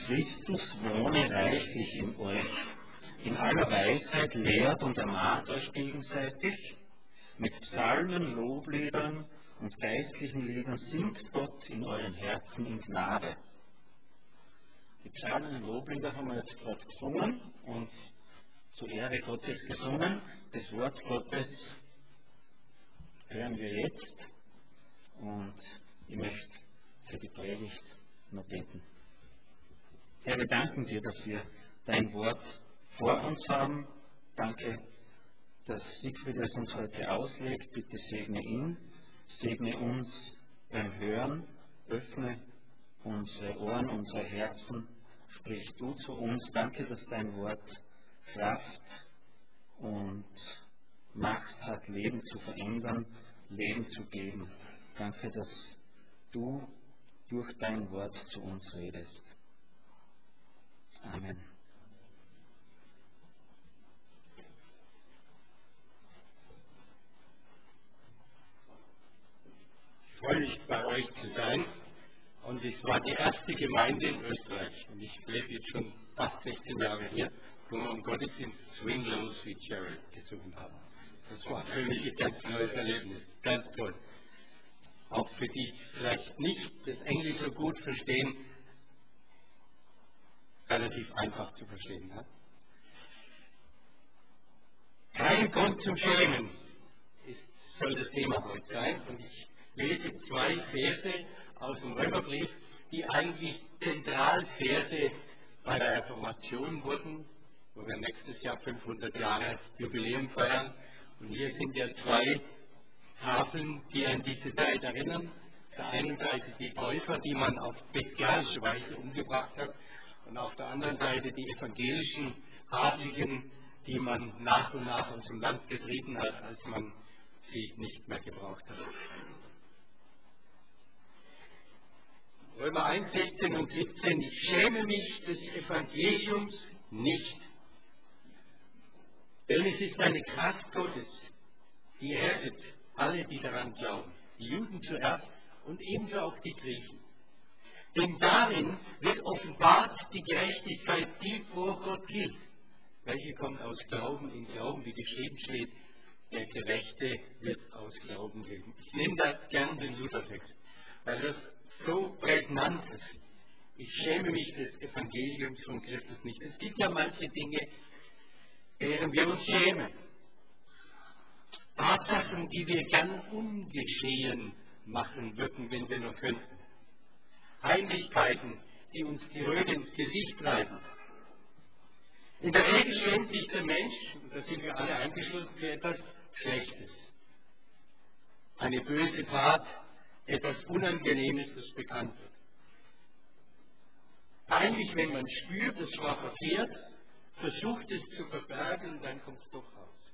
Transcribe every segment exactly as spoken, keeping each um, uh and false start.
Christus wohne reichlich in euch. In aller Weisheit lehrt und ermahnt euch gegenseitig. Mit Psalmen, Lobliedern und geistlichen Liedern singt Gott in euren Herzen in Gnade. Die Psalmen und Loblieder haben wir jetzt gerade gesungen und zur Ehre Gottes gesungen. Das Wort Gottes hören wir jetzt und ich möchte für die Predigt noch beten. Herr, wir danken dir, dass wir dein Wort vor uns haben. Danke, dass Siegfried es uns heute auslegt. Bitte segne ihn, segne uns beim Hören, öffne unsere Ohren, unsere Herzen. Sprich du zu uns. Danke, dass dein Wort Kraft und Macht hat, Leben zu verändern, Leben zu geben. Danke, dass du durch dein Wort zu uns redest. Amen. Ich freue mich, bei euch zu sein. Und es war die erste Gemeinde in Österreich. Und ich lebe jetzt schon fast sechzehn Jahre hier, wo wir im Gottesdienst Swing Low Sweet Cherry gesungen haben. Das war für mich ein ganz neues Erlebnis. Ganz toll. Auch für die, die vielleicht nicht das Englisch so gut verstehen, relativ einfach zu verstehen. Ja? Kein Grund zum Schämen ist, soll das Thema heute sein. Und ich lese zwei Verse aus dem Römerbrief, die eigentlich Zentralverse bei der Reformation wurden, wo wir nächstes Jahr fünfhundert Jahre Jubiläum feiern. Und hier sind ja zwei Tafeln, die an diese Zeit erinnern. Auf der einen Seite die Täufer, die man auf bestialische Weise umgebracht hat, und auf der anderen Seite die evangelischen Adligen, die man nach und nach aus dem Land getrieben hat, als man sie nicht mehr gebraucht hat. Römer eins, sechzehn und siebzehn. Ich schäme mich des Evangeliums nicht, denn es ist eine Kraft Gottes, die rettet alle, die daran glauben. Die Juden zuerst und ebenso auch die Griechen. Denn darin wird offenbart die Gerechtigkeit, die vor Gott gilt, welche kommt aus Glauben in Glauben, wie geschrieben steht, der Gerechte wird aus Glauben leben. Ich nehme da gern den Luthertext, weil das so prägnant ist. Ich schäme mich des Evangeliums von Christus nicht. Es gibt ja manche Dinge, deren wir uns schämen. Tatsachen, die wir gern ungeschehen machen würden, wenn wir nur könnten. Heimlichkeiten, die uns die Röte ins Gesicht treiben. In der Regel schämt sich der Mensch, und da sind wir alle eingeschlossen, für etwas Schlechtes. Eine böse Tat, etwas Unangenehmes, das bekannt wird. Eigentlich, wenn man spürt, es war verkehrt, versucht es zu verbergen und dann kommt es doch raus.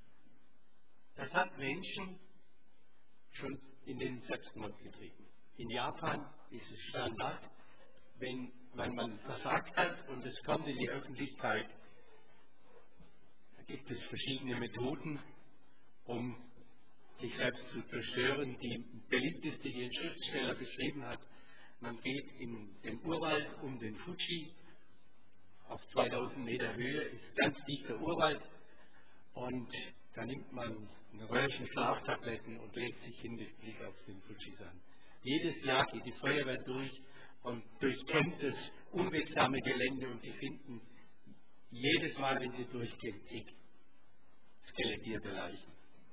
Das hat Menschen schon in den Selbstmord getrieben. In Japan ist es Standard, wenn man versagt hat und es kommt in die Öffentlichkeit, da gibt es verschiedene Methoden, um sich selbst zu zerstören. Die beliebteste, die ein Schriftsteller beschrieben hat, man geht in den Urwald um den Fuji, auf zweitausend Meter Höhe, ist ganz dichter Urwald, und da nimmt man ein Röhrchen Schlaftabletten und legt sich hin mit Blick auf den Fujisan. Jedes Jahr geht die Feuerwehr durch und durchkämmt das unwegsame Gelände, und sie finden jedes Mal, wenn sie durchgehen, zig skelettierte Leichen.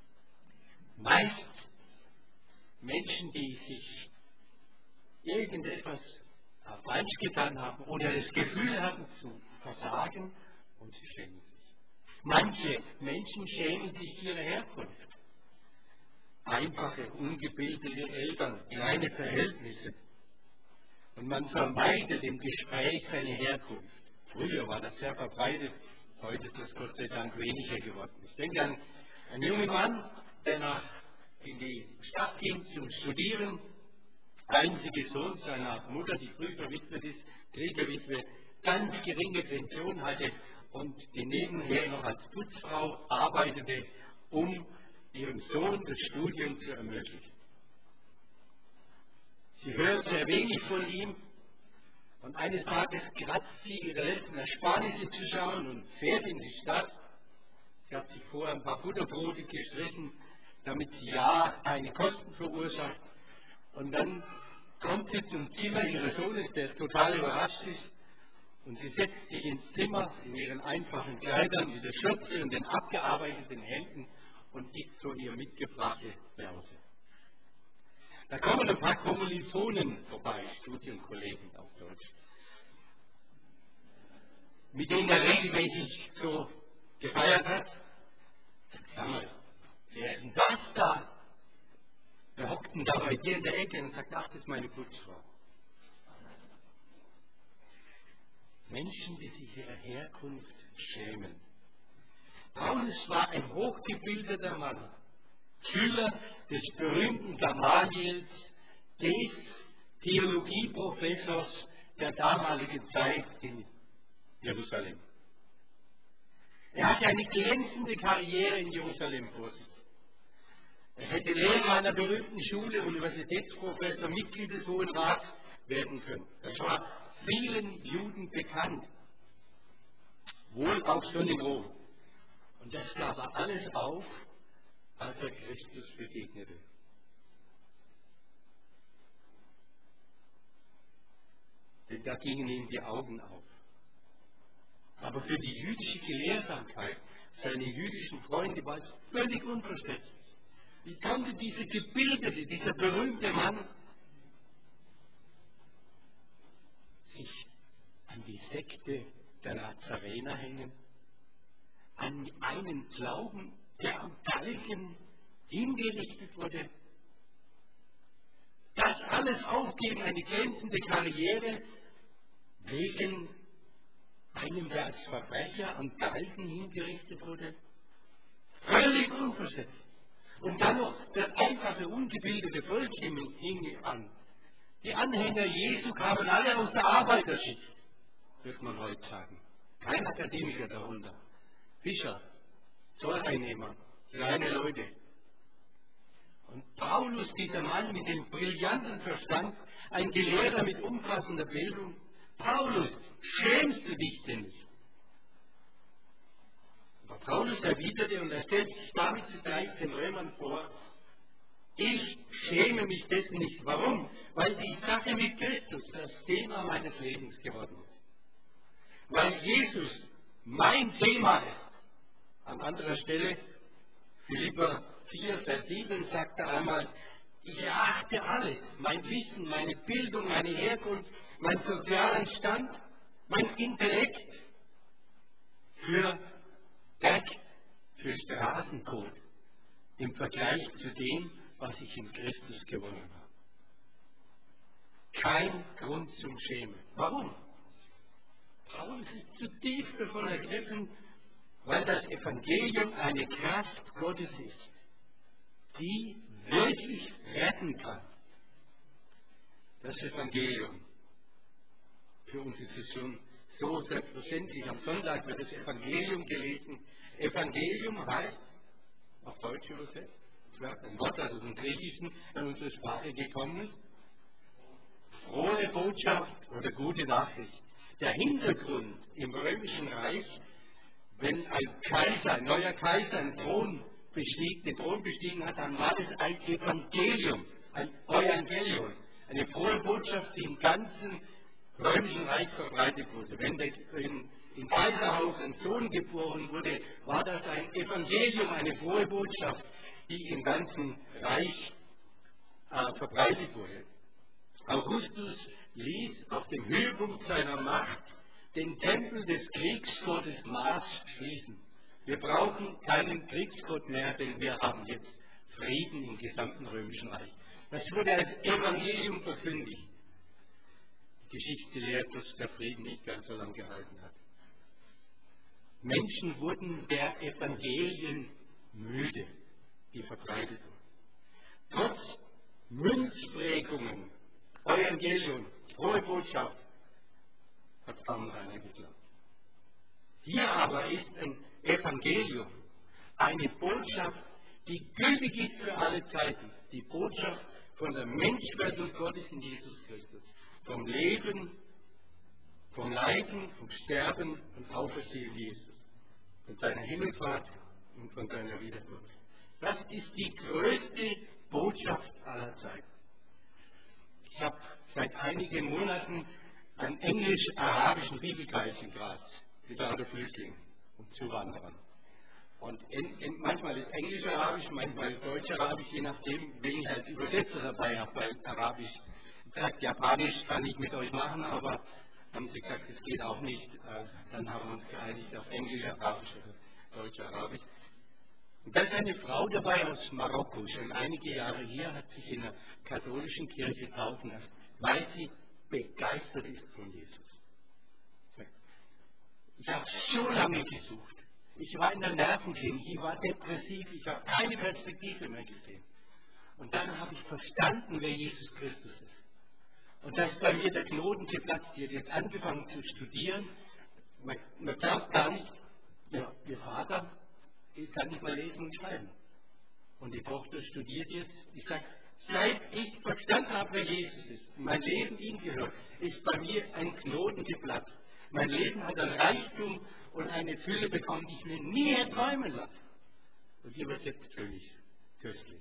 Meist Menschen, die sich irgendetwas falsch getan haben oder das Gefühl haben zu versagen, und sie schämen sich. Manche Menschen schämen sich ihrer Herkunft. Einfache, ungebildete Eltern, kleine Verhältnisse. Und man vermeidet im Gespräch seine Herkunft. Früher war das sehr verbreitet, heute ist das Gott sei Dank weniger geworden. Ich denke an einen jungen Mann, der nach in die Stadt ging zum Studieren, einziger Sohn seiner Mutter, die früh verwitwet ist, Kriegerwitwe, ganz geringe Pension hatte und die nebenher noch als Putzfrau arbeitete, um ihrem Sohn das Studium zu ermöglichen. Sie hört sehr wenig von ihm, Und eines Tages kratzt sie ihre letzten Ersparnisse zusammen und fährt in die Stadt. Sie hat sich vorher ein paar Butterbrote gestrichen, damit sie ja keine Kosten verursacht. Und dann kommt sie zum Zimmer ihres Sohnes, der total überrascht ist. Und sie setzt sich ins Zimmer in ihren einfachen Kleidern, mit der Schürze und den abgearbeiteten Händen und isst so ihr mitgebrachte Brause. Da kommen ein paar Kommilitonen vorbei, Studienkollegen auf Deutsch, mit denen er regelmäßig so gefeiert hat. Sag mal, wer ist denn das da? Wir hockten da bei dir in der Ecke und sagt, ach, das ist meine Putzfrau. Menschen, die sich ihrer Herkunft schämen. Paulus war ein hochgebildeter Mann, Schüler des berühmten Gamaliels, des Theologieprofessors der damaligen Zeit in Jerusalem. Er hatte eine glänzende Karriere in Jerusalem vor sich. Er hätte Lehrer einer berühmten Schule, Universitätsprofessor, Mitglied des Hohen Rats werden können. Das war vielen Juden bekannt, wohl auch schon in Rom. Und das gab er alles auf, als er Christus begegnete. Denn da gingen ihm die Augen auf. Aber für die jüdische Gelehrsamkeit, seine jüdischen Freunde, war es völlig unverständlich. Wie konnte dieser gebildete, dieser berühmte Mann sich an die Sekte der Nazarener hängen, an einen Glauben, der am Galgen hingerichtet wurde, das alles aufgeben, eine glänzende Karriere, wegen einem, der als Verbrecher am Galgen hingerichtet wurde? Völlig unverständlich. Und dann noch das einfache, ungebildete Volk hing an. Die Anhänger Jesu kamen alle aus der Arbeiterschicht, wird man heute sagen. Kein Akademiker darunter. Fischer, Zolleinnehmer, kleine Leute. Und Paulus, dieser Mann mit dem brillanten Verstand, ein Gelehrter mit umfassender Bildung, Paulus, schämst du dich denn nicht? Aber Paulus erwiderte, und er stellt sich damit zugleich den Römern vor, ich schäme mich dessen nicht. Warum? Weil die Sache mit Christus das Thema meines Lebens geworden ist. Weil Jesus mein Thema ist. An anderer Stelle, Philipper vier, Vers sieben, sagt er einmal, ich erachte alles, mein Wissen, meine Bildung, meine Herkunft, mein sozialen Stand, mein Intellekt für Dreck, für Straßencode im Vergleich zu dem, was ich in Christus gewonnen habe. Kein Grund zum Schämen. Warum? Paulus ist zutiefst davon ergriffen, weil das Evangelium eine Kraft Gottes ist, die wirklich retten kann. Das Evangelium. Für uns ist es schon so selbstverständlich. Am Sonntag wird das Evangelium gelesen. Evangelium heißt, auf Deutsch übersetzt, ein Wort, das aus dem Griechischen in unsere Sprache gekommen ist, frohe Botschaft oder gute Nachricht. Der Hintergrund im Römischen Reich, wenn ein Kaiser, ein neuer Kaiser einen Thron bestieg, den Thron bestiegen hat, dann war das ein Evangelium, ein Evangelium, eine frohe Botschaft, die im ganzen Römischen Reich verbreitet wurde. Wenn in, im Kaiserhaus ein Sohn geboren wurde, war das ein Evangelium, eine frohe Botschaft, die im ganzen Reich äh, verbreitet wurde. Augustus ließ auf dem Höhepunkt seiner Macht den Tempel des Kriegsgottes Mars schließen. Wir brauchen keinen Kriegsgott mehr, denn wir haben jetzt Frieden im gesamten Römischen Reich. Das wurde als Evangelium verkündigt. Die Geschichte lehrt, dass der Frieden nicht ganz so lange gehalten hat. Menschen wurden der Evangelien müde, die verbreitet wurden. Trotz Münzprägungen, Evangelium, frohe Botschaft, hat kaum einer geglaubt. Hier aber ist ein Evangelium, eine Botschaft, die gültig ist für alle Zeiten. Die Botschaft von der Menschwerdung Gottes in Jesus Christus. Vom Leben vom Leiden, vom Sterben und Auferstehen Jesus, von seiner Himmelfahrt und von seiner Wiederkunft. Das ist die größte Botschaft aller Zeiten. Ich habe seit einigen Monaten einen englisch-arabischen Bibelkreis in Graz mit lauter Flüchtlingen und Zuwanderern. Und in, in, manchmal ist Englisch-Arabisch, manchmal ist Deutsch-Arabisch, je nachdem, wen ich als Übersetzer dabei habe, weil Arabisch sagt, Japanisch kann ich mit euch machen, aber haben sie gesagt, das geht auch nicht. Äh, dann haben wir uns geeinigt auf Englisch-Arabisch oder Deutsch-Arabisch. Und da ist eine Frau dabei aus Marokko, schon einige Jahre hier, hat sich in der katholischen Kirche taufen lassen, weil sie begeistert ist von Jesus. Ich habe so lange gesucht. Ich war in der Nervenklinik, ich war depressiv, ich habe keine Perspektive mehr gesehen. Und dann habe ich verstanden, wer Jesus Christus ist. Und da ist bei mir der Knoten geplatzt. Die hat jetzt angefangen zu studieren. Man, man glaubt gar nicht, ja, ihr Vater kann nicht mal lesen und schreiben. Und die Tochter studiert jetzt. Ich sage, seit ich verstanden habe, wer Jesus ist, mein Leben ihm gehört, ist bei mir ein Knoten geplatzt. Mein Leben hat ein Reichtum und eine Fülle bekommen, die ich mir nie hätte träumen lassen. Und die wird jetzt völlig köstlich.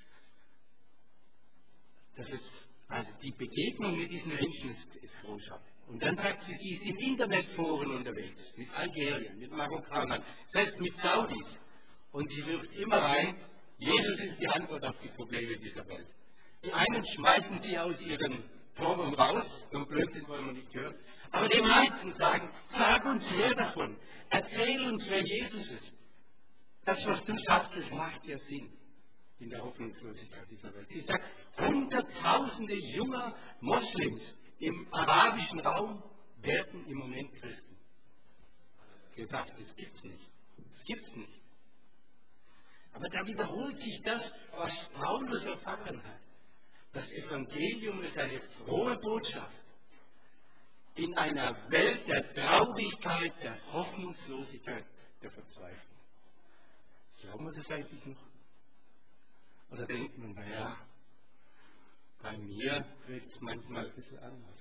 Das ist, also die Begegnung mit diesen Menschen ist, ist großartig. Und dann sagt sie, sie ist in Internetforen unterwegs, mit Algerien, mit Marokkanern, selbst mit Saudis. Und sie wirft immer rein, Jesus ist die Antwort auf die Probleme dieser Welt. Die einen schmeißen sie aus ihren Forum raus, so ein Blödsinn wollen wir nicht hören. Aber die meisten sagen, sag uns mehr davon, erzähl uns, wer Jesus ist. Das, was du sagst, das macht ja Sinn in der Hoffnungslosigkeit dieser Welt. Sie sagt, Hunderttausende junger Moslems im arabischen Raum werden im Moment Christen. Gesagt, das gibt's nicht. Das gibt's nicht. Aber da wiederholt sich das, was Paulus erfahren hat. Das Evangelium ist eine frohe Botschaft in einer Welt der Traurigkeit, der Hoffnungslosigkeit, der Verzweiflung. Glauben wir das eigentlich noch? Oder denkt man, naja, bei mir wird es manchmal ein bisschen anders.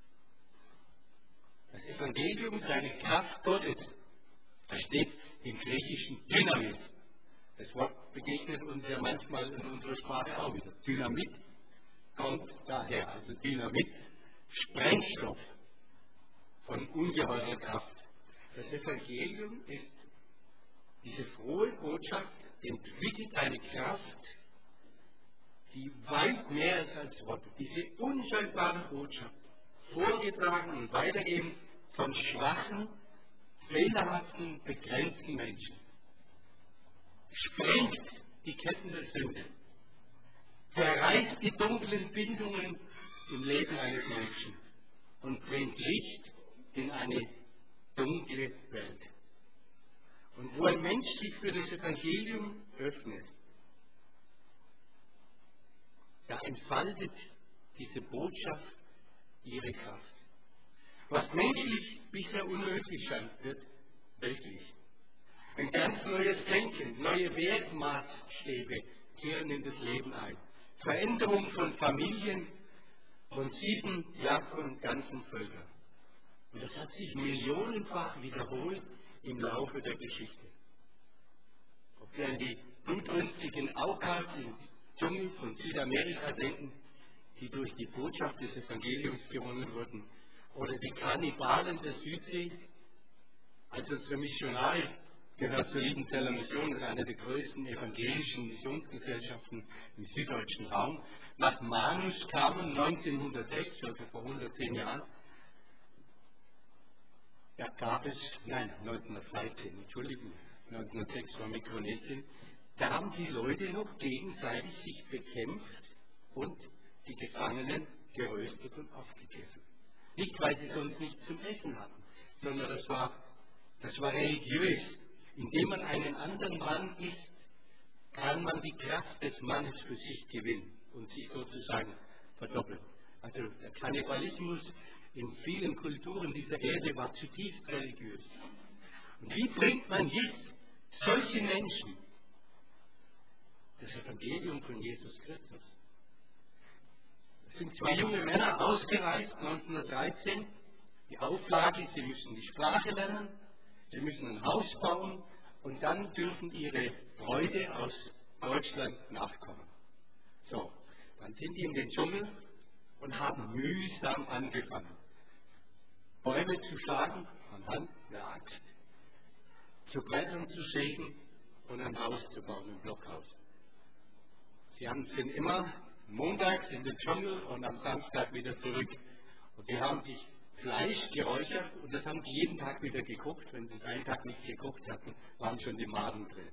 Das Evangelium ist eine Kraft Gottes. Das steht im Griechischen Dynamis. Das Wort begegnet uns ja manchmal in unserer Sprache auch wieder. Dynamit kommt daher, also Dynamit, Sprengstoff von ungeheurer Kraft. Das Evangelium ist diese frohe Botschaft, entwickelt eine Kraft, die weit mehr ist als Worte. Diese unscheinbare Botschaft, vorgetragen und weitergeben von schwachen, fehlerhaften, begrenzten Menschen, sprengt die Ketten der Sünde, zerreißt die dunklen Bindungen im Leben eines Menschen und bringt Licht in eine dunkle Welt. Und wo ein Mensch sich für das Evangelium öffnet, da entfaltet diese Botschaft ihre Kraft. Was menschlich bisher unmöglich scheint, wird weltlich. Ein ganz neues Denken, neue Wertmaßstäbe kehren in das Leben ein. Veränderung von Familien, von Sieben, ja von ganzen Völkern. Und das hat sich millionenfach wiederholt im Laufe der Geschichte. Ob wir an die blutrünstigen Aukas im Dschungel von Südamerika denken, die durch die Botschaft des Evangeliums gewonnen wurden, oder die Kannibalen der Südsee, als unsere Missionare gehört zur Liebenzeller Mission, das ist eine der größten evangelischen Missionsgesellschaften im süddeutschen Raum. Nach Manus kamen neunzehnhundertsechs, also vor hundertzehn Jahren, da gab es, nein, neunzehnhundertdreizehn, Entschuldigung, neunzehnhundertsechs war Mikronesien, da haben die Leute noch gegenseitig sich bekämpft und die Gefangenen geröstet und aufgegessen. Nicht, weil sie sonst nichts zum Essen hatten, sondern das war, das war religiös. Indem man einen anderen Mann isst, kann man die Kraft des Mannes für sich gewinnen und sich sozusagen verdoppeln. Also der Kannibalismus in vielen Kulturen dieser Erde war zutiefst religiös. Und wie bringt man jetzt solche Menschen das Evangelium von Jesus Christus? Es sind zwei junge Männer ausgereist, neunzehnhundertdreizehn, die Auflage, sie müssen die Sprache lernen, sie müssen ein Haus bauen und dann dürfen ihre Bräute aus Deutschland nachkommen. So, dann sind die in den Dschungel und haben mühsam angefangen, Bäume zu schlagen anhand der Axt, zu Brettern zu sägen und ein Haus zu bauen, ein Blockhaus. Sie haben, sind immer montags in den Dschungel und am Samstag wieder zurück. Und sie haben sich Fleisch geräuchert und das haben sie jeden Tag wieder gekocht. Wenn sie es einen Tag nicht gekocht hatten, waren schon die Maden drin.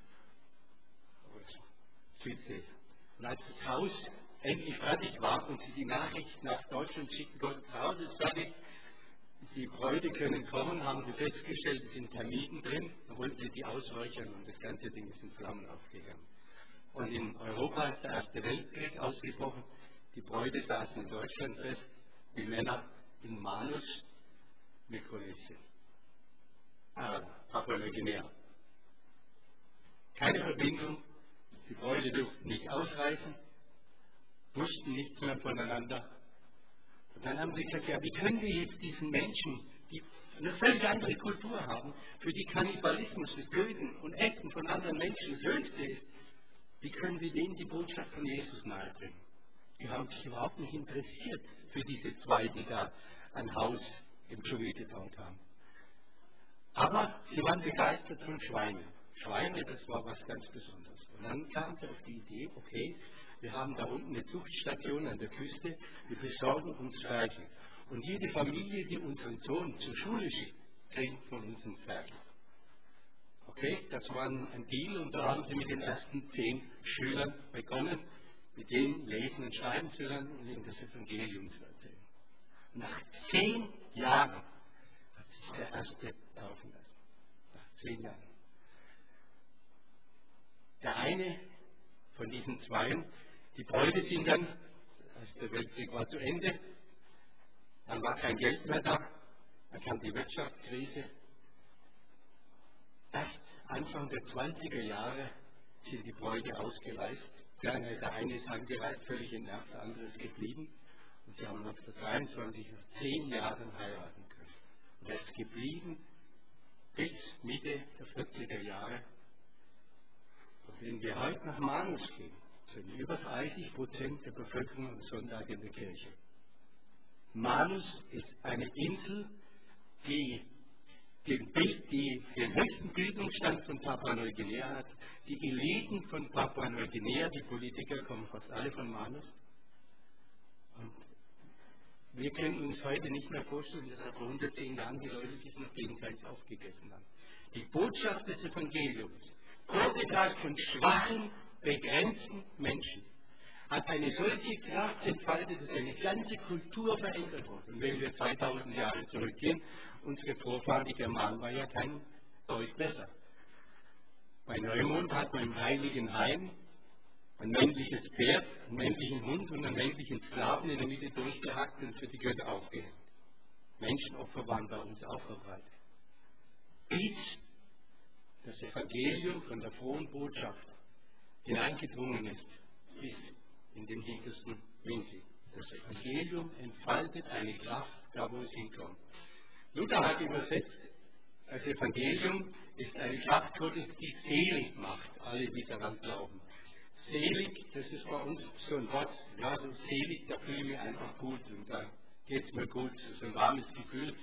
Südsee. Und als das Haus endlich fertig war und sie die Nachricht nach Deutschland schicken konnten, das Haus ist fertig, die Bräute können kommen, haben sie festgestellt, es sind Termiten drin, dann wollten sie die ausräuchern und das ganze Ding ist in Flammen aufgegangen. Und in Europa ist der Erste Weltkrieg ausgebrochen, die Bräute saßen in Deutschland fest, die Männer in Manus, Mikronesien, äh, Papua-Neuguinea. Keine Verbindung, die Bräute durften nicht ausreisen, wussten nichts mehr voneinander. Und dann haben sie gesagt, ja, wie können wir jetzt diesen Menschen, die eine völlig andere Kultur haben, für die Kannibalismus, das Töten und Essen von anderen Menschen das Höchste ist, wie können wir denen die Botschaft von Jesus nahebringen? Die haben sich überhaupt nicht interessiert für diese zwei, die da ein Haus im Dschungel gebaut haben. Aber sie waren begeistert von Schweinen. Schweine, das war was ganz Besonderes. Und dann kamen sie auf die Idee, okay, wir haben da unten eine Zuchtstation an der Küste, wir besorgen uns Ferkel. Und jede Familie, die unseren Sohn zur Schule schickt, kriegt von uns einen Ferkel. Okay, das war ein Deal und so haben sie mit den ersten zehn Schülern begonnen, mit denen lesen und schreiben zu lernen und ihnen das Evangelium zu erzählen. Und nach zehn Jahren hat sich der Erste taufen lassen. Nach zehn Jahren. Der eine von diesen Zweien, die Bräute sind dann, als der Weltkrieg war zu Ende, dann war kein Geld mehr da, dann kam die Wirtschaftskrise. Erst Anfang der zwanziger Jahre sind die Bräute ausgereist. Der eine ist angereist, völlig entnervt, der andere ist geblieben. Und sie haben neunzehnhundertdreiundzwanzig nach zehn Jahren heiraten können. Und er ist geblieben bis Mitte der vierziger Jahre. Und wenn wir heute nach Manus gehen, sind über dreißig Prozent der Bevölkerung am Sonntag in der Kirche. Manus ist eine Insel, die den, Bild, die den höchsten Bildungsstand von Papua-Neuguinea hat. Die Eliten von Papua-Neuguinea, die Politiker, kommen fast alle von Manus. Und wir können uns heute nicht mehr vorstellen, dass vor hundertzehn Jahren die Leute sich noch gegenseitig aufgegessen haben. Die Botschaft des Evangeliums, vorgetragen von schwachen, begrenzten Menschen, hat eine solche Kraft entfaltet, dass eine ganze Kultur verändert wurde. Und wenn wir zweitausend Jahre zurückgehen, unsere Vorfahren, die Germanen, war ja kein Deut besser. Bei Neumond hat man im Heiligen Hain ein männliches Pferd, einen männlichen Hund und einen männlichen Sklaven in der Mitte durchgehackt und für die Götter aufgehängt. Menschenopfer waren bei uns auch verbreitet. Bis das Evangelium von der frohen Botschaft hineingedrungen ist, bis in den hintersten Winkel. Das Evangelium entfaltet eine Kraft, da wo es hinkommt. Luther hat übersetzt, das Evangelium ist eine Kraft Gottes, die selig macht, alle, die daran glauben. Selig, das ist bei uns so ein Wort, ja, so selig, da fühle ich mich einfach gut und da geht es mir gut, so ein warmes Gefühl.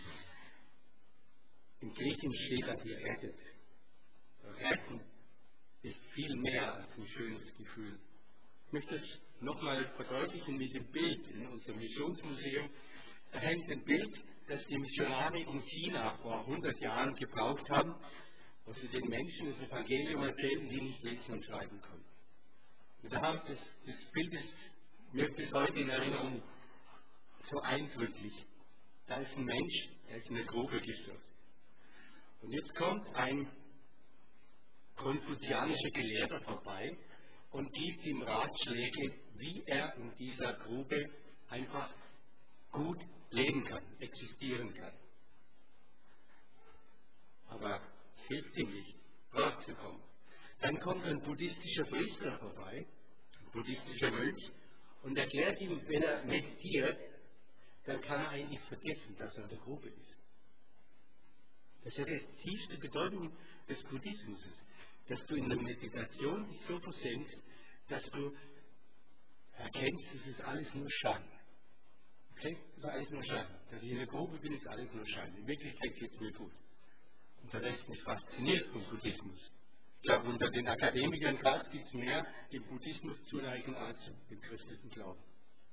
Im Griechen steht da gerettet. Retten ist viel mehr als ein schönes Gefühl. Ich möchte es nochmal verdeutlichen mit dem Bild in unserem Missionsmuseum. Da hängt ein Bild, das die Missionare in China vor hundert Jahren gebraucht haben, wo sie den Menschen das Evangelium erzählen, die nicht lesen und schreiben konnten. Und da haben das, das Bild ist mir bis heute in Erinnerung so eindrücklich. Da ist ein Mensch, der ist in eine Grube gestürzt. Und jetzt kommt ein konfuzianischer Gelehrter vorbei und gibt ihm Ratschläge, wie er in dieser Grube einfach gut leben kann, existieren kann. Aber es hilft ihm nicht, rauszukommen. Dann kommt ein buddhistischer Priester vorbei, ein buddhistischer Mönch, und erklärt ihm, wenn er meditiert, dann kann er eigentlich vergessen, dass er in der Grube ist. Das ist ja die tiefste Bedeutung des Buddhismus, dass du in der Meditation dich so versenkst, dass du erkennst, das ist alles nur Schein. Okay? Das ist alles nur Schein. Dass ich in der Grube bin, ist alles nur Schein. In Wirklichkeit geht es mir gut. Und der Rest ist fasziniert vom Buddhismus. Ich glaube, unter den Akademikern gibt es mehr dem Buddhismus zuneigen als dem christlichen Glauben.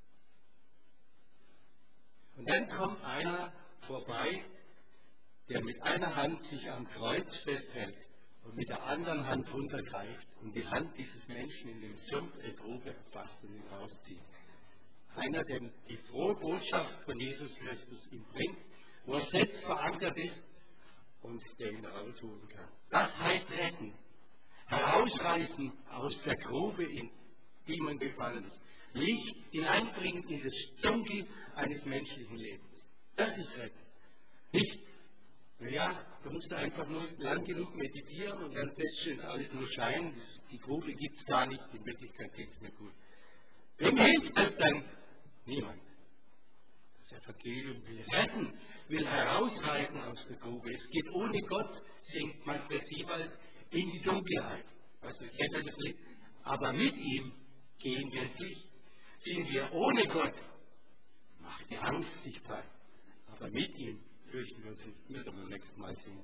Und dann kommt einer vorbei, der mit einer Hand sich am Kreuz festhält und mit der anderen Hand runtergreift und die Hand dieses Menschen in dem Sumpf der Grube erfasst und ihn rauszieht. Einer, der die frohe Botschaft von Jesus Christus ihm bringt, wo er selbst verankert ist und der ihn rausholen kann. Das heißt retten. Herausreißen aus der Grube, in die man gefallen ist. Licht hineinbringen in das Dunkel eines menschlichen Lebens. Das ist retten. Nicht, naja, da musst du einfach nur lang genug meditieren und dann feststellen, alles nur Schein, die Grube gibt es gar nicht, in Wirklichkeit geht es mir gut. Wem hilft das dann? Niemand. Das Evangelium will retten, will herausreißen aus der Grube. Es geht ohne Gott, singt Manfred Siebald, in die Dunkelheit. Weißt du, kennt ihr das Lied? Aber mit ihm gehen wir ins Licht. Sind wir ohne Gott, macht die Angst sich breit. Aber mit ihm fürchten wir uns nicht. Müssen wir beim nächsten Mal singen.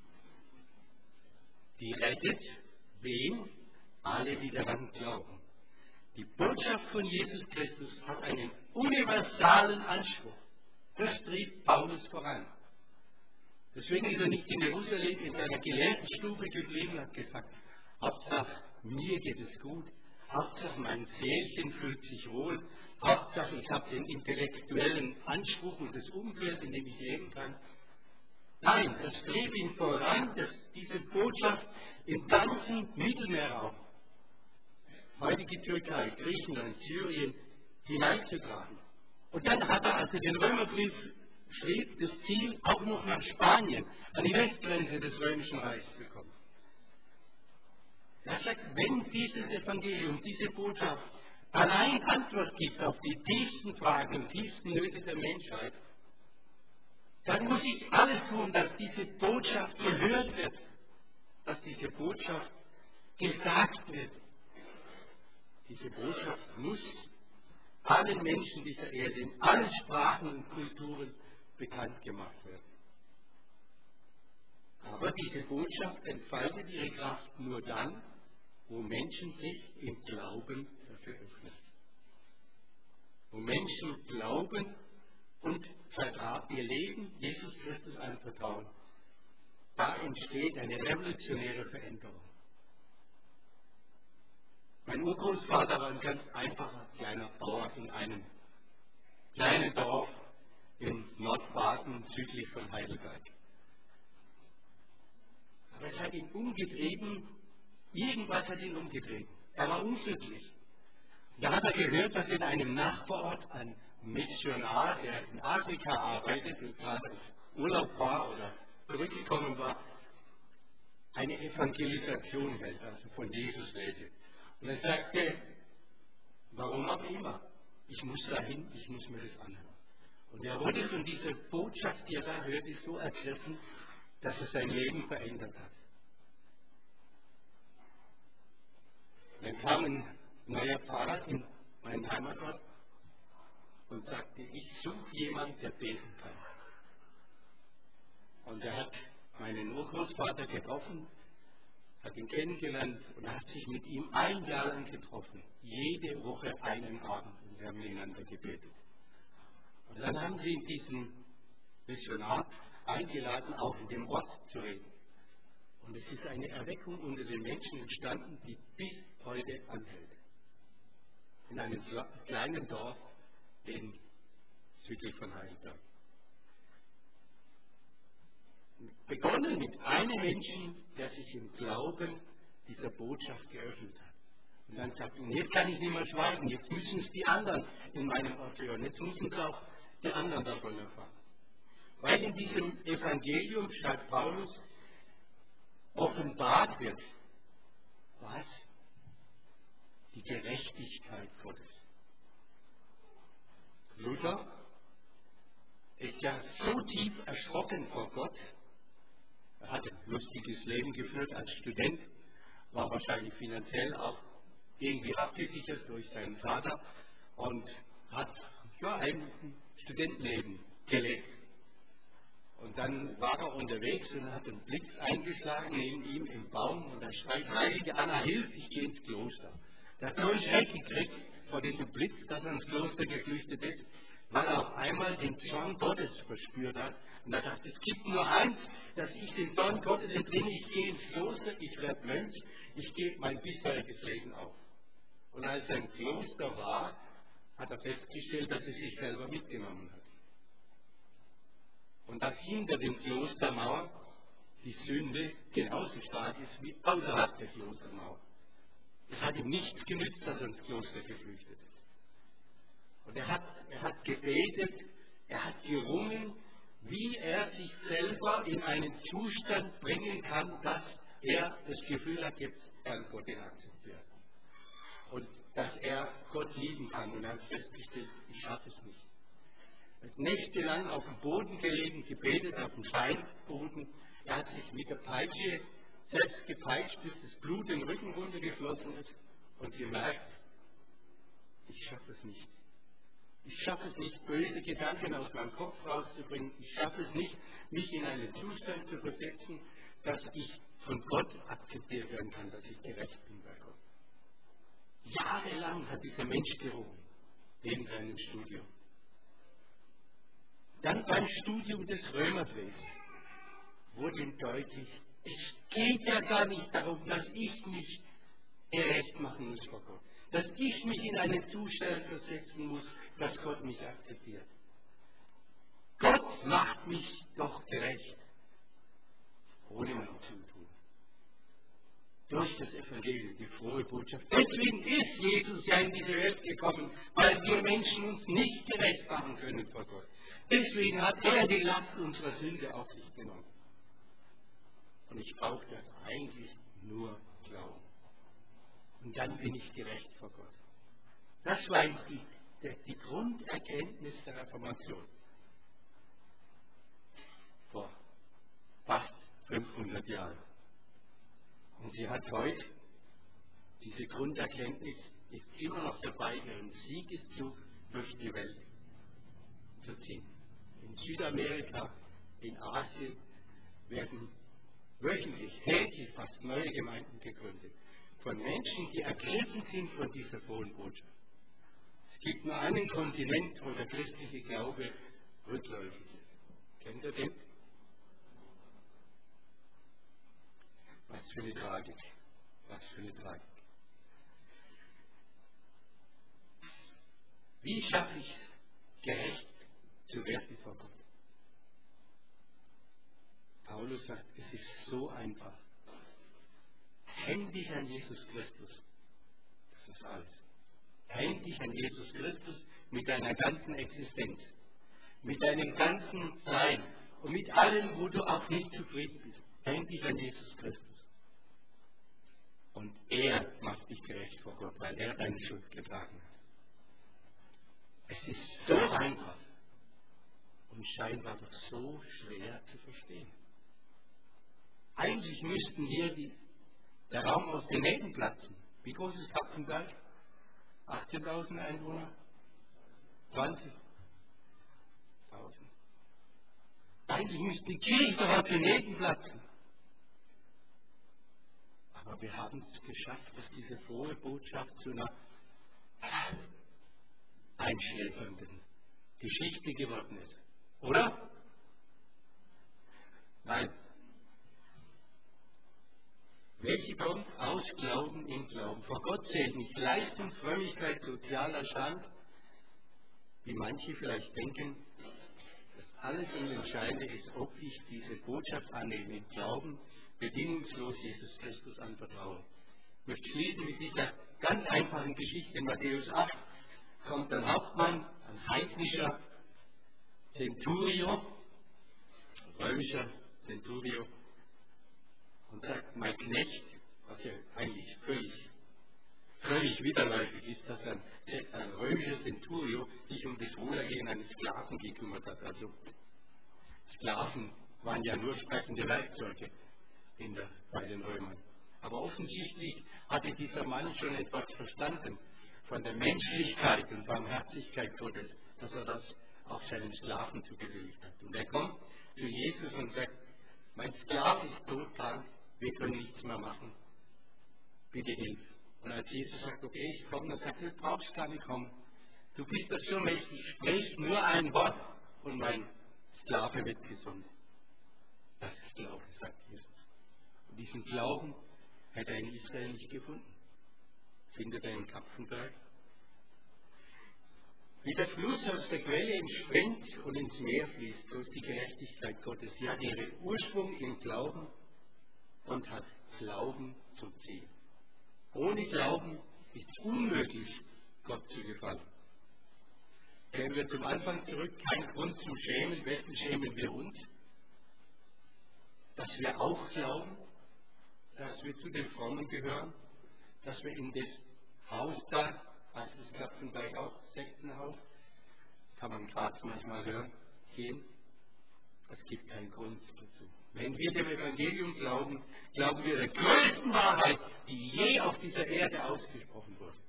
Die rettet wen? Alle, die daran glauben. Die Botschaft von Jesus Christus hat einen universalen Anspruch. Das trieb Paulus voran. Deswegen ist er nicht in Jerusalem in seiner Gelehrtenstube geblieben und hat gesagt, Hauptsache, mir geht es gut, Hauptsache, mein Seelchen fühlt sich wohl, Hauptsache, ich habe den intellektuellen Anspruch und das Umfeld, in dem ich leben kann. Nein, das trieb ihn voran, dass diese Botschaft im ganzen Mittelmeerraum, heutige Türkei, Griechenland, Syrien, hineinzutragen. Und dann hat er, als er den Römerbrief schrieb, das Ziel, auch noch nach Spanien, an die Westgrenze des Römischen Reichs zu kommen. Er sagt, wenn dieses Evangelium, diese Botschaft allein Antwort gibt auf die tiefsten Fragen und tiefsten Nöte der Menschheit, dann muss ich alles tun, dass diese Botschaft gehört wird, dass diese Botschaft gesagt wird. Diese Botschaft muss allen Menschen dieser Erde, in allen Sprachen und Kulturen bekannt gemacht werden. Aber diese Botschaft entfaltet ihre Kraft nur dann, wo Menschen sich im Glauben dafür öffnen. Wo Menschen glauben und ihr Leben Jesus Christus anvertrauen. Da entsteht eine revolutionäre Veränderung. Mein Urgroßvater war ein ganz einfacher kleiner Bauer in einem kleinen Dorf in Nordbaden, südlich von Heidelberg. Aber es hat ihn umgetrieben, irgendwas hat ihn umgetrieben. Er war unglücklich. Da hat er gehört, dass in einem Nachbarort ein Missionar, der in Afrika arbeitet und gerade auf Urlaub war oder zurückgekommen war, eine Evangelisation hält, also von Jesus redet. Und er sagte, warum auch immer, ich muss dahin, ich muss mir das anhören. Und er wurde von dieser Botschaft, die er da hörte, so ergriffen, dass er sein Leben verändert hat. Dann kam ein neuer Pfarrer in meinen Heimatort und sagte, ich suche jemanden, der beten kann. Und er hat meinen Urgroßvater getroffen, hat ihn kennengelernt und hat sich mit ihm ein Jahr lang getroffen. Jede Woche einen Abend. Und sie haben miteinander gebetet. Und dann haben sie diesen Missionar eingeladen, auch in dem Ort zu reden. Und es ist eine Erweckung unter den Menschen entstanden, die bis heute anhält. In einem kleinen Dorf in südlich von Heidelberg. Begonnen mit einem Menschen, der sich im Glauben dieser Botschaft geöffnet hat. Und dann sagt er, jetzt kann ich nicht mehr schweigen, jetzt müssen es die anderen in meinem Ort hören, jetzt müssen es auch die anderen davon erfahren. Weil in diesem Evangelium, schreibt Paulus, offenbart wird, was? Die Gerechtigkeit Gottes. Luther ist ja so tief erschrocken vor Gott. Er hat ein lustiges Leben geführt als Student, war wahrscheinlich finanziell auch irgendwie abgesichert durch seinen Vater und hat ja, ein Studentenleben gelebt. Und dann war er unterwegs und hat einen Blitz eingeschlagen neben ihm im Baum und er schreit, heilige Anna, hilf, ich gehe ins Kloster. Der hat so einen Schreck gekriegt vor diesem Blitz, dass er ins Kloster geflüchtet ist, weil er auf einmal den Zorn Gottes verspürt hat. Und er dachte, es gibt nur eins, dass ich den Zorn Gottes entrinne, ich gehe ins Kloster, ich werde Mönch, ich gebe mein bisheriges Leben auf. Und als er im Kloster war, hat er festgestellt, dass er sich selber mitgenommen hat. Und dass hinter dem Klostermauer die Sünde genauso stark ist wie außerhalb der Klostermauer. Es hat ihm nichts genützt, dass er ins Kloster geflüchtet ist. Und er hat, er hat gebetet, er hat gerungen, wie er sich selber in einen Zustand bringen kann, dass er das Gefühl hat, jetzt kann Gott ihn akzeptieren. Und dass er Gott lieben kann. Und er hat festgestellt, ich schaffe es nicht. Er hat nächtelang auf dem Boden gelegen, gebetet, auf dem Steinboden. Er hat sich mit der Peitsche selbst gepeitscht, bis das Blut den Rücken runtergeflossen ist und gemerkt, ich schaffe es nicht. Ich schaffe es nicht, böse Gedanken aus meinem Kopf rauszubringen. Ich schaffe es nicht, mich in einen Zustand zu versetzen, dass ich von Gott akzeptiert werden kann, dass ich gerecht bin bei Gott. Jahrelang hat dieser Mensch gerungen, neben seinem Studium. Dann beim Studium des Römerbriefs wurde ihm deutlich, es geht ja gar nicht darum, dass ich mich gerecht machen muss vor Gott. Dass ich mich in einen Zustand versetzen muss, dass Gott mich akzeptiert. Gott macht mich doch gerecht, ohne mein Zutun. Durch das Evangelium, die frohe Botschaft. Deswegen ist Jesus ja in diese Welt gekommen, weil wir Menschen uns nicht gerecht machen können vor Gott. Deswegen hat er die Last unserer Sünde auf sich genommen. Und ich brauche das eigentlich nur glauben. Und dann bin ich gerecht vor Gott. Das war die, die, die Grunderkenntnis der Reformation. Vor fast fünfhundert Jahren. Und sie hat heute, diese Grunderkenntnis ist immer noch dabei, ihren Siegeszug durch die Welt zu ziehen. In Südamerika, in Asien werden wöchentlich, täglich fast neue Gemeinden gegründet. Von Menschen, die ergriffen sind von dieser frohen Botschaft. Es gibt nur einen Kontinent, wo der christliche Glaube rückläufig ist. Kennt ihr den? Was für eine Tragik. Was für eine Tragik. Wie schaffe ich es, gerecht zu werden vor Gott? Paulus sagt, es ist so einfach. Häng dich an Jesus Christus. Das ist alles. Häng dich an Jesus Christus mit deiner ganzen Existenz, mit deinem ganzen Sein und mit allem, wo du auch nicht zufrieden bist. Häng dich an Jesus Christus. Und er macht dich gerecht vor Gott, weil er deine Schuld getragen hat. Es ist so einfach und scheinbar doch so schwer zu verstehen. Eigentlich müssten hier die, der Raum aus den Nähten platzen. Wie groß ist Kapfenberg? achtzehntausend Einwohner? zwanzigtausend? Eigentlich müsste die Kirche doch aus den Nähten platzen. Aber wir haben es geschafft, dass diese frohe Botschaft zu einer einschläfernden Geschichte geworden ist. Oder? Nein. Welche kommt aus Glauben in Glauben? Vor Gott zählt nicht Leistung, Frömmigkeit, sozialer Stand, wie manche vielleicht denken. Das alles Entscheidende ist, ob ich diese Botschaft annehme, im Glauben, bedingungslos Jesus Christus anvertrauen. Ich möchte schließen mit dieser ganz einfachen Geschichte. In Matthäus acht kommt ein Hauptmann, ein heidnischer Centurio, römischer Centurio, und sagt, mein Knecht, was ja eigentlich völlig völlig widerläufig ist, dass ein, ein römischer Centurio sich um das Wohlergehen eines Sklaven gekümmert hat. Also Sklaven waren ja nur sprechende Werkzeuge in der, bei den Römern. Aber offensichtlich hatte dieser Mann schon etwas verstanden von der Menschlichkeit und Barmherzigkeit Gottes, dass er das auch seinen Sklaven zugefügt hat. Und er kommt zu Jesus und sagt, mein Sklave ist todkrank, wir können nichts mehr machen. Bitte hilf. Und als Jesus sagt, okay, ich komme, dann sagt er, du brauchst gar nicht kommen. Du bist doch so mächtig, sprich nur ein Wort und mein Sklave wird gesund. Das ist Glaube, sagt Jesus. Und diesen Glauben hat er in Israel nicht gefunden. Findet er in Kapfenberg. Wie der Fluss aus der Quelle entspringt und ins Meer fließt, so ist die Gerechtigkeit Gottes. Sie hat ihren Ursprung im Glauben und hat Glauben zum Ziel. Ohne Glauben ist es unmöglich, Gott zu gefallen. Gehen wir zum Anfang zurück, kein Grund zum Schämen. Wessen schämen wir uns? Dass wir auch glauben, dass wir zu den Frommen gehören, dass wir in das Haus da, heißt es Kapfenberg auch, Sektenhaus, kann man gerade manchmal hören, gehen. Es gibt keinen Grund dazu. Wenn wir dem Evangelium glauben, glauben wir der größten Wahrheit, die je auf dieser Erde ausgesprochen wurde.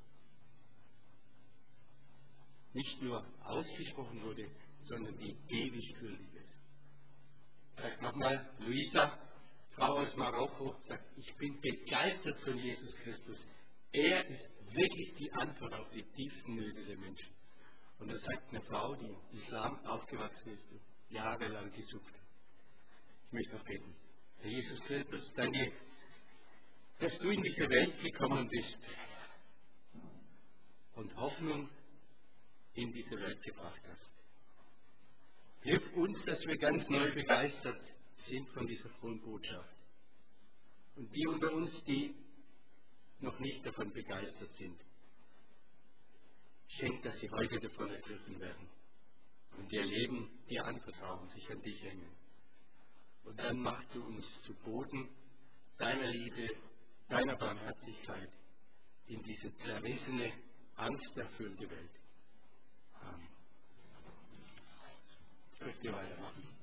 Nicht nur ausgesprochen wurde, sondern die ewig gültig ist. Sagt nochmal, Luisa, Frau aus Marokko, sagt, ich bin begeistert von Jesus Christus. Er ist wirklich die Antwort auf die tiefsten Nöte der Menschen. Und das sagt eine Frau, die im Islam aufgewachsen ist und jahrelang gesucht hat. Ich möchte noch beten. Herr Jesus Christus, danke, dass du in diese Welt gekommen bist und Hoffnung in diese Welt gebracht hast. Hilf uns, dass wir ganz neu begeistert sind von dieser frohen Botschaft. Und die unter uns, die noch nicht davon begeistert sind, schenk, dass sie heute davon ergriffen werden und ihr Leben dir anvertrauen, sich an dich hängen. Und dann machst du uns zu Boden deiner Liebe, deiner Barmherzigkeit in diese zerrissene, angsterfüllte Welt. Amen. Ich möchte weitermachen.